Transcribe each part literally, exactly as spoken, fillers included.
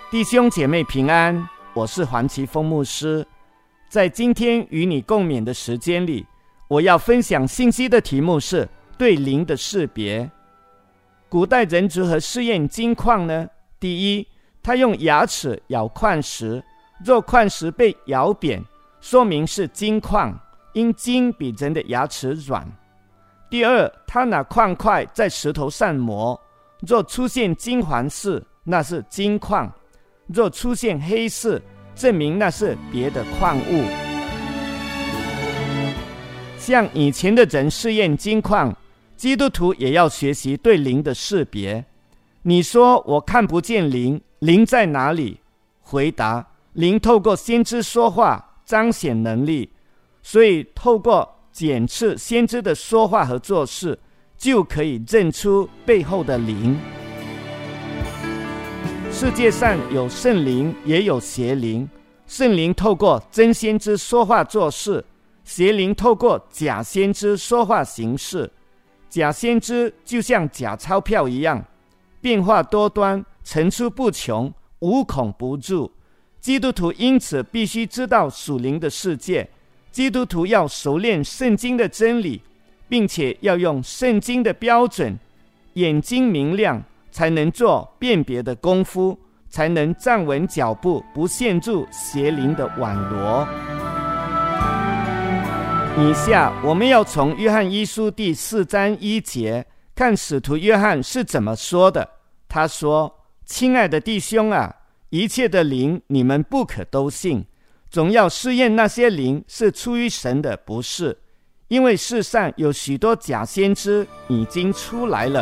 弟兄姐妹平安，我是黄奇峰牧师。在今天与你共勉的时间里，我要分享信息的题目是对灵的识别。古代人如何试验金矿呢？第一，他用牙齿咬矿石，若矿石被咬扁，说明是金矿，因金比人的牙齿软。第二，他拿矿块在石头上磨，若出现金黄色，那是金矿；若出现黑色，证明那是别的矿物。像以前的人试验金矿，基督徒也要学习对灵的识别。你说我看不见灵，灵在哪里？回答：灵透过先知说话，彰显能力。所以透过检测先知的说话和做事，就可以认出背后的灵。世界上有圣灵，也有邪灵。圣灵透过真先知说话做事，邪灵透过假先知说话行事。假先知就像假钞票一样，变化多端，层出不穷，无孔不入。基督徒因此必须知道属灵的世界。基督徒要熟练圣经的真理，并且要用圣经的标准，眼睛明亮，才能做辨别的功夫，才能站稳脚步，不陷入邪灵的网罗。以下我们要从约翰一书第四章一节看使徒约翰是怎么说的。他说：亲爱的弟兄啊，一切的灵你们不可都信，总要试验那些灵是出于神的，不是，因为世上有许多假先知已经出来了。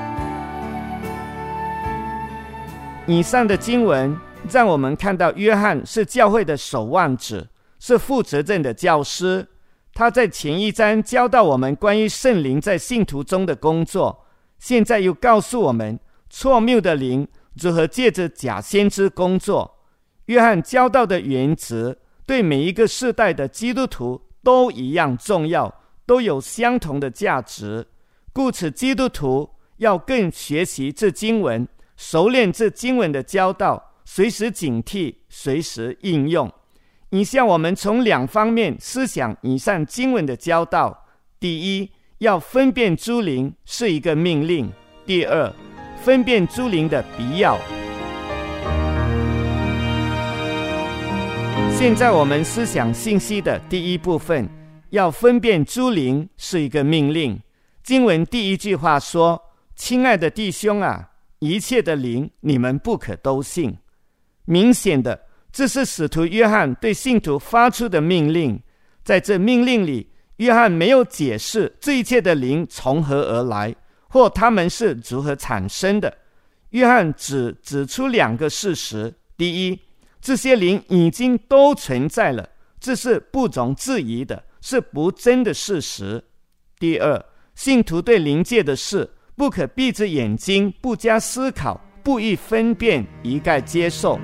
以上的经文让我们看到约翰是教会的守望者，是负责任的教师。他在前一章教导我们关于圣灵在信徒中的工作，现在又告诉我们错谬的灵如何借着假先知工作。约翰教导的原则对每一个世代的基督徒都一样重要，都有相同的价值。故此基督徒要更学习这经文，熟练这经文的教导，随时警惕，随时应用。以下我们从两方面思想以上经文的教导。第一，要分辨诸灵是一个命令；第二，分辨诸灵的必要。现在我们思想信息的第一部分，要分辨诸灵是一个命令。经文第一句话说：亲爱的弟兄啊，一切的灵你们不可都信。明显的，这是使徒约翰对信徒发出的命令。在这命令里，约翰没有解释这一切的灵从何而来，或他们是如何产生的。约翰只指出两个事实：第一，这些灵已经都存在了，这是不容置疑的，是不争的事实；第二，信徒对灵界的事不可闭着眼睛，不加思考，不予分辨，一概接受。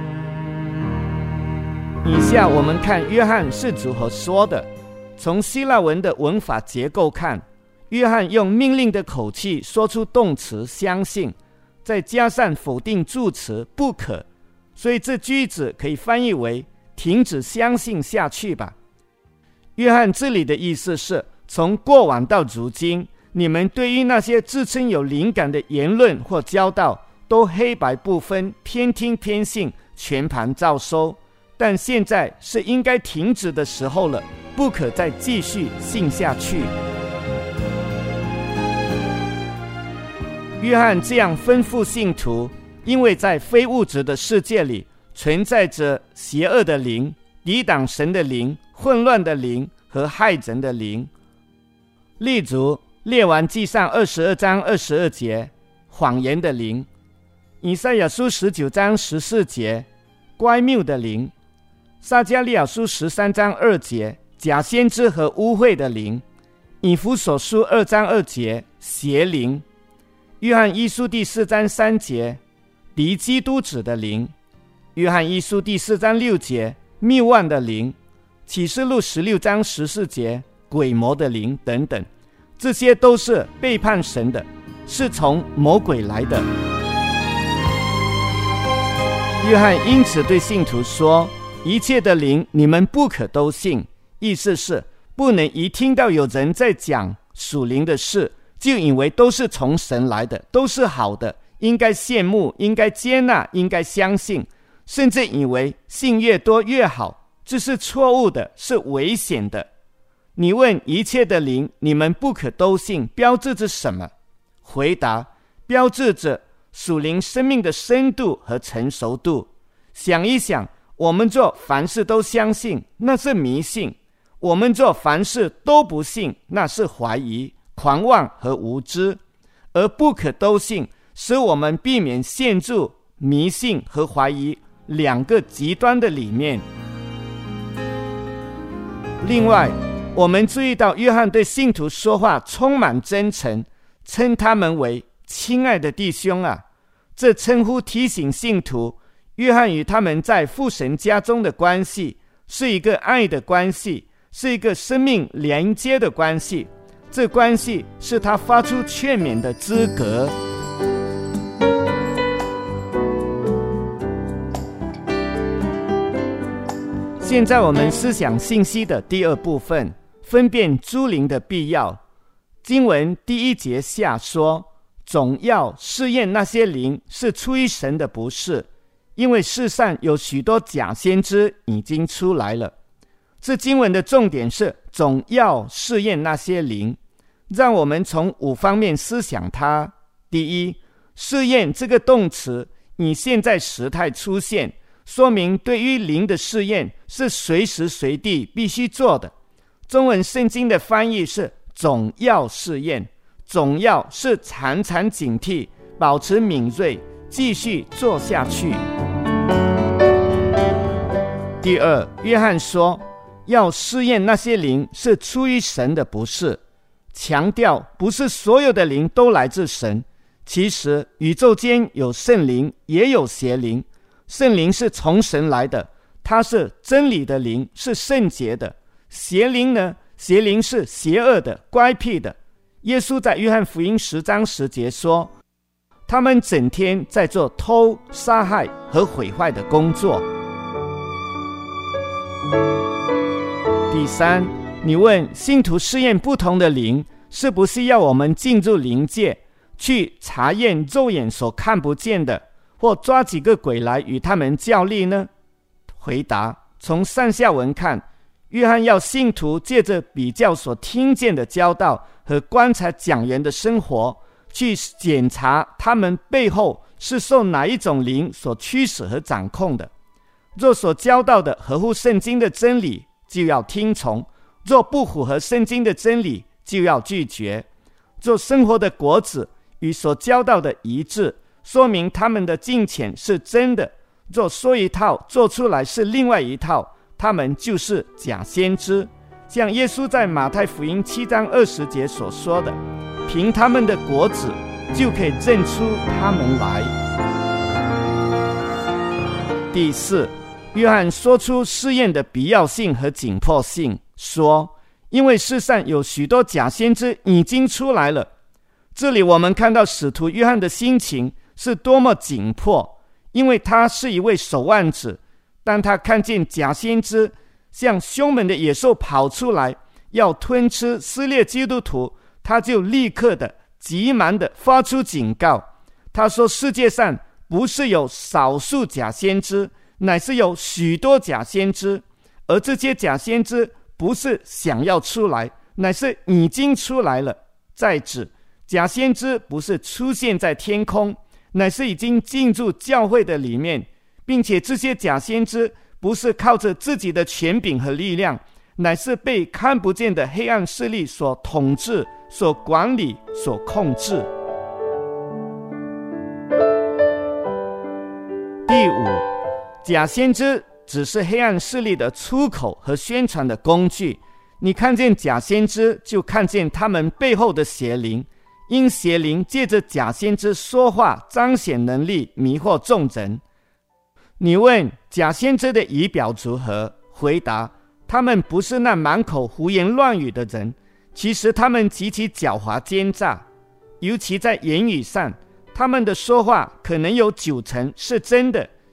以下我们看约翰是如何说的。从希腊文的文法结构看，约翰用命令的口气说出动词相信，再加上否定助词不可，所以这句子可以翻译为停止相信下去吧。约翰这里的意思是，从过往到如今，你们对于那些自称有灵感的言论或教导，都黑白不分，偏听偏信，全盘照收。但现在是应该停止的时候了，不可再继续信下去。约翰这样吩咐信徒，因为在非物质的世界里存在着邪恶的灵、抵挡神的灵、混乱的灵和害人的灵。例如列王纪上二十二章二十二节，谎言的灵；以赛亚书十九章十四节，乖谬的灵；撒迦利亚书十三章二节，假先知和污秽的灵；以弗所书二章二节，邪灵；约翰一书第四章三节，敌基督子的灵；约翰一书第四章六节，谬妄的灵；启示录十六章十四节，鬼魔的灵等等。这些都是背叛神的，是从魔鬼来的。 约翰因此对信徒说，一切的灵你们不可都信，意思是不能一听到有人在讲属灵的事，就以为都是从神来的，都是好的，应该羡慕，应该接纳，应该相信，甚至以为信越多越好，这是错误的，是危险的。你问一切的灵你们不可都信，标志着什么？回答，标志着属灵生命的深度和成熟度。想一想，我们做凡事都相信，那是迷信；我们做凡事都不信，那是怀疑、狂妄和无知。而不可都信，使我们避免陷入迷信和怀疑两个极端的里面。另外，我们注意到约翰对信徒说话充满真诚，称他们为亲爱的弟兄啊。这称呼提醒信徒，约翰与他们在父神家中的关系是一个爱的关系，是一个生命连接的关系，这关系是他发出劝勉的资格。现在我们思想信息的第二部分，分辨诸灵的必要。经文第一节下说，总要试验那些灵是出于神的不是，因为世上有许多假先知已经出来了。这经文的重点是总要试验那些灵，让我们从五方面思想它。第一，试验这个动词以现在时态出现，说明对于灵的试验是随时随地必须做的。中文圣经的翻译是总要试验，总要是常常警惕，保持敏锐，继续做下去。第二，约翰说要试验那些灵是出于神的不是，强调不是所有的灵都来自神。其实宇宙间有圣灵也有邪灵，圣灵是从神来的，它是真理的灵，是圣洁的。邪灵呢？邪灵是邪恶的、乖僻的。耶稣在约翰福音十章十节说，他们整天在做偷、杀害和毁坏的工作。第三，你问信徒试验不同的灵，是不是要我们进入灵界，去查验肉眼所看不见的，或抓几个鬼来与他们较力呢？回答，从上下文看，约翰要信徒借着比较所听见的教导和观察讲员的生活，去检查他们背后是受哪一种灵所驱使和掌控的。若所教导的合乎圣经的真理，就要听从；若不符合圣经的真理，就要拒绝。做生活的果子与所教导的一致，说明他们的敬虔是真的；若说一套做出来是另外一套，他们就是假先知。像耶稣在马太福音七章二十节所说的，凭他们的果子就可以认出他们来。第四，约翰说出试验的必要性和紧迫性，说因为世上有许多假先知已经出来了。这里我们看到使徒约翰的心情是多么紧迫，因为他是一位守望者，当他看见假先知像凶猛的野兽跑出来要吞吃撕裂基督徒，他就立刻的急忙的发出警告。他说，世界上不是有少数假先知，乃是有许多假先知，而这些假先知不是想要出来，乃是已经出来了。再指假先知不是出现在天空，乃是已经进入教会的里面，并且这些假先知不是靠着自己的权柄和力量，乃是被看不见的黑暗势力所统治、所管理、所控制。第五，假先知只是黑暗势力的出口和宣传的工具。你看见假先知，就看见他们背后的邪灵，因邪灵借着假先知说话，彰显能力，迷惑众人。你问假先知的仪表如何？回答，他们不是那满口胡言乱语的人，其实他们极其狡猾奸诈，尤其在言语上，他们的说话可能有九成是真的，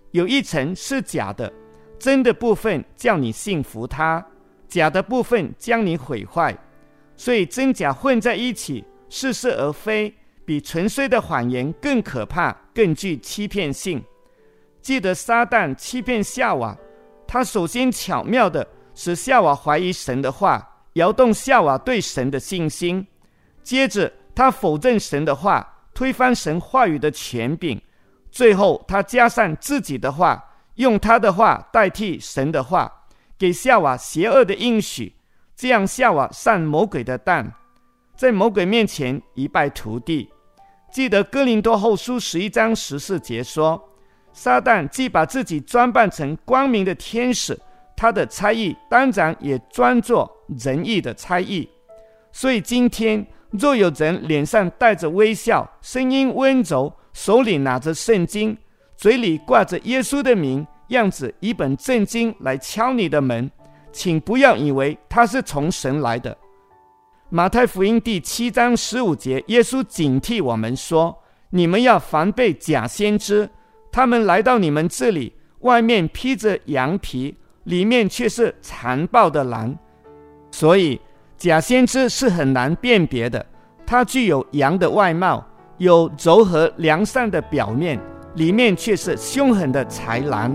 有一层是假的，真的部分叫你信服它，假的部分将你毁坏。所以真假混在一起，似是而非，比纯粹的谎言更可怕，更具欺骗性。记得撒旦欺骗夏娃，他首先巧妙地使夏娃怀疑神的话，摇动夏娃对神的信心。接着他否认神的话，推翻神话语的权柄。最后他加上自己的话，用他的话代替神的话，给夏娃邪恶的应许，这样夏娃上魔鬼的当，在魔鬼面前一败涂地。记得哥林多后书十一章十四节说，撒旦既把自己装扮成光明的天使，他的差役当然也装作仁义的差役。所以今天若有人脸上带着微笑，声音温柔，手里拿着圣经，嘴里挂着耶稣的名，样子一本正经来敲你的门，请不要以为他是从神来的。马太福音第七章十五节，耶稣警惕我们说，你们要防备假先知，他们来到你们这里，外面披着羊皮，里面却是残暴的狼。所以假先知是很难辨别的，他具有羊的外貌，有柔和良善的表面，里面却是凶狠的豺狼。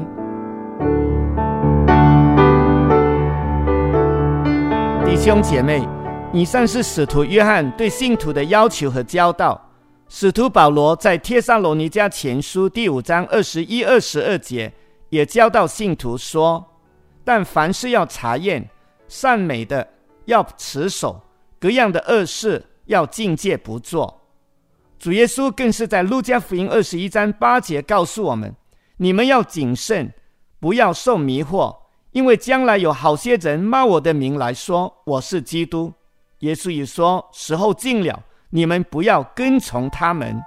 弟兄姐妹，以上是使徒约翰对信徒的要求和教导。使徒保罗在帖撒罗尼迦前书第五章二十一、二十二节也教导信徒说，但凡事要查验，善美的要持守，各样的恶事要禁戒不做。主耶稣更是在路加福音二十一章八节告诉我们，你们要谨慎，不要受迷惑，因为将来有好些人冒我的名来说，我是基督。耶稣也说，时候近了，你们不要跟从他们。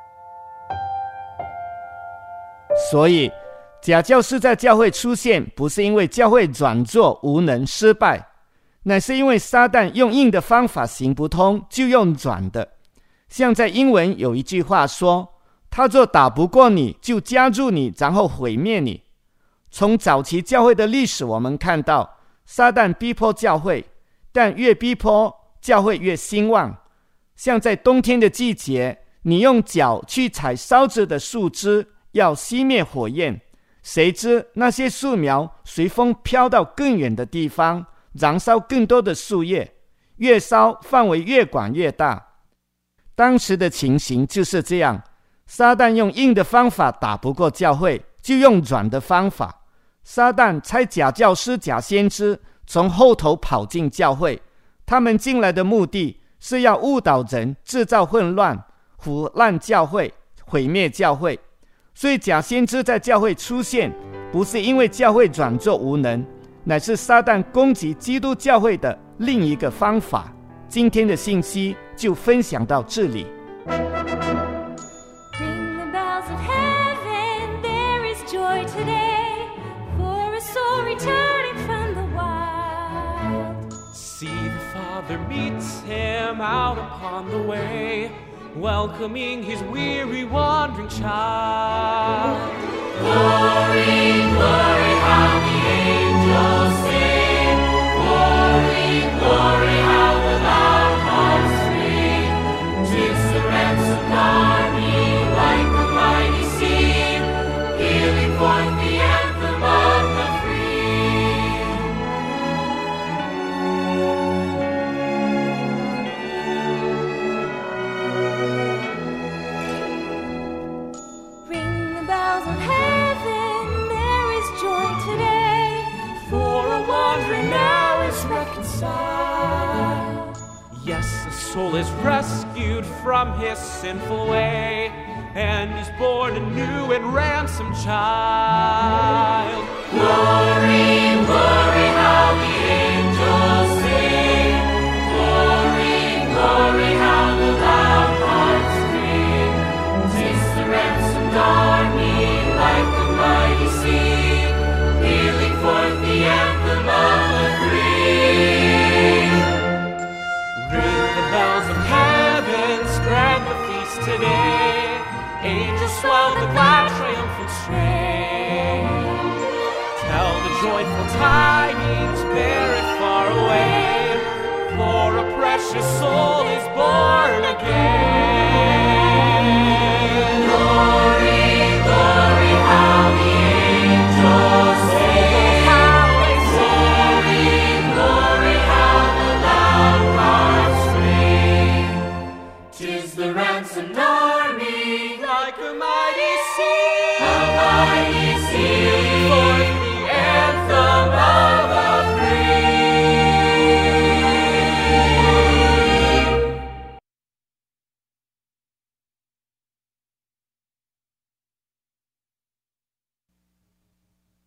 所以假教师在教会出现，不是因为教会软弱无能失败，乃是因为撒旦用硬的方法行不通，就用软的。像在英文有一句话说，他若打不过你，就加入你，然后毁灭你。从早期教会的历史我们看到，撒旦逼迫教会，但越逼迫教会越兴旺。像在冬天的季节，你用脚去踩烧着的树枝，要熄灭火焰，谁知那些树苗随风飘到更远的地方，燃烧更多的树叶，越烧范围越广越大。当时的情形就是这样，撒旦用硬的方法打不过教会，就用软的方法。撒旦差假教师、假先知从后头跑进教会，他们进来的目的是要误导人，制造混乱，腐烂教会，毁灭教会。所以假先知在教会出现，不是因为教会软弱无能，乃是撒旦攻击基督教会的另一个方法。今天的信息就分享到这里。 See the Father meets him out upon the way, welcoming his weary wandering child. Glory, glory, how the angels sing. Glory, glory, how the loud hearts ring. 'Tis the ransomed army like a mighty sea, pealing forth the anthem of the free. Ring the bells of heaven, there is joy today, for a wandering now is reconciled. Yes, the soul is rescued from his sinful way, and is born a new and ransomed child. Glory, glory, how the angels sing. Glory, glory, how the loud hearts ring. 'Tis the ransomed army like the mighty sea, pealing forth the anthem of the free. Ring the bells of heaven, spread the feast today. Angels swell the glad triumphant strain. joyful tidings bear it far away, for a precious soul is born again. Glory, glory, how the angels sing. How they glory, glory, how the loud harps ring. 'Tis the ransomed army, like a